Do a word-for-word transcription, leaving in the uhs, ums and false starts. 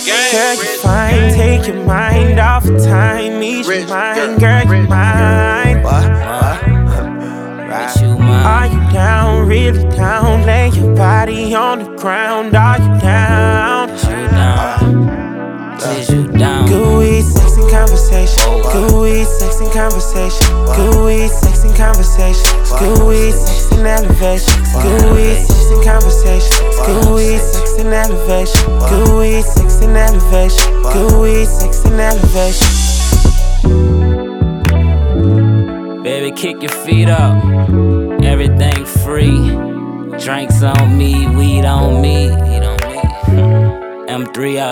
Girl, you fine, take your mind off of time. Ease your mind, girl, you mine. Are you down, really down? Lay your body on the ground. Are you down? Is you down? Good weed, sex and conversation. Good weed, sex and conversation. Good weed, sex and conversation. Good weed, sex and elevation. Good weed, sex and conversation. Good weed, sex and elevation. Good weed, sex and elevation. Good weed, sex and elevation. Baby, kick your feet up. Everything free. Drinks on me, weed on me. M three